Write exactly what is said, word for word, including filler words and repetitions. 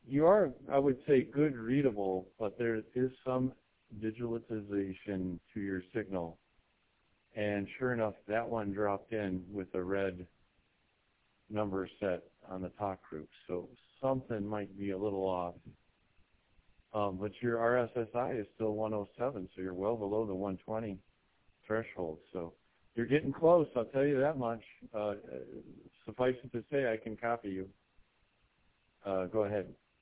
you are, I would say, good readable, but there is some digitalization to your signal. And sure enough, that one dropped in with a red number set on the talk group. So something might be a little off. Um, but your R S S I is still one oh seven, so you're well below the one twenty threshold. So you're getting close, I'll tell you that much. Uh, suffice it to say, I can copy you. Uh, go ahead.